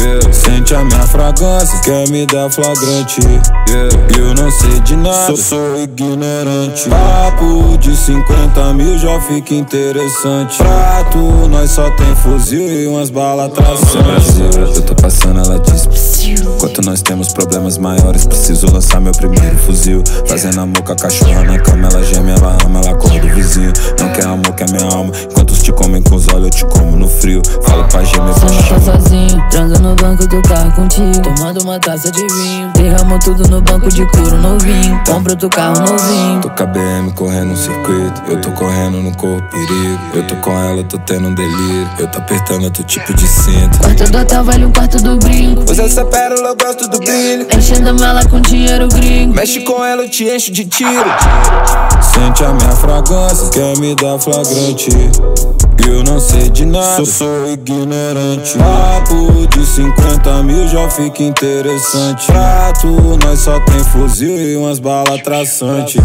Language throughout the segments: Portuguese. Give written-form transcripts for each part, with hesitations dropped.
Sente a minha fragrância, quer me dar flagrante. Eu não sei de nada, sou ignorante. Papo de 50 mil já fica interessante. Prato, nós só tem fuzil e umas balas traçantes. Eu tô passando, ela diz enquanto nós temos problemas maiores, preciso lançar meu primeiro fuzil. Fazendo amor com a cachorra na cama, ela geme, ela ama, ela acorda o vizinho. Não quer amor, quer minha alma. Enquanto te comem com os olhos, eu te como no frio. Falo pra gemer, Você não tá sozinho, transo no banco do carro contigo, tomando uma taça de vinho. Derramo tudo no banco de couro novinho, compro outro carro novinho. Tô com a BM correndo um circuito, eu tô correndo no corpo perigo. Eu tô com ela, eu tô tendo um delírio. Eu tô apertando outro tipo de cinto. Quarto do hotel vale um quarto do brinco. Usa essa pérola, eu gosto do brilho. Enchendo a mala com dinheiro gringo. Mexe com ela, eu te encho de tiro. Sente a minha fragrância, quer me dar flagrante. Eu não sei de nada, sou ignorante. Papo de 50 mil já fica interessante. Prato, nós só tem fuzil e umas balas traçantes.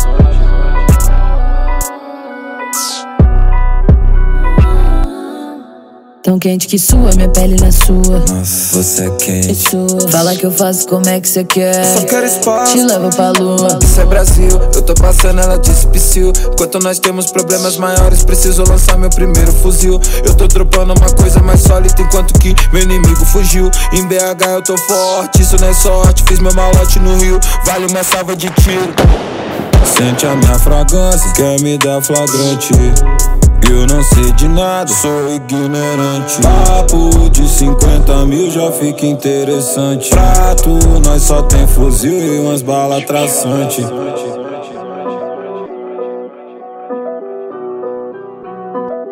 Tão quente que sua, minha pele na sua. Nossa, você é quente. Sua. Fala que eu faço, como é que cê quer? Só quero espaço, te levo pra lua. Isso é Brasil, eu tô passando, ela disse psiu. Enquanto nós temos problemas maiores, preciso lançar meu primeiro fuzil. Eu tô dropando uma coisa mais sólida enquanto que meu inimigo fugiu. Em BH eu tô forte, isso não é sorte. Fiz meu malote no Rio, vale uma salva de tiro. Sente a minha fragrância, quer me dar flagrante. Eu não sei de nada, sou ignorante. Papo de 50 mil já fica interessante. Prato, nós só tem fuzil e umas balas traçantes.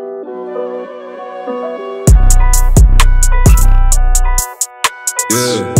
Yeah.